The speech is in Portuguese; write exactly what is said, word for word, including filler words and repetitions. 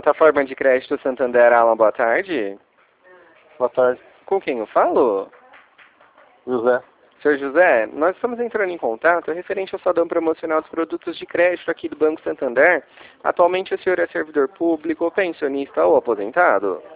Plataforma de crédito Santander, Alan, boa tarde. Boa tarde, Com quem eu falo? José. senhor José, nós estamos entrando em contato referente ao saldão promocional dos produtos de crédito aqui do Banco Santander. Atualmente o senhor é servidor público, pensionista ou aposentado?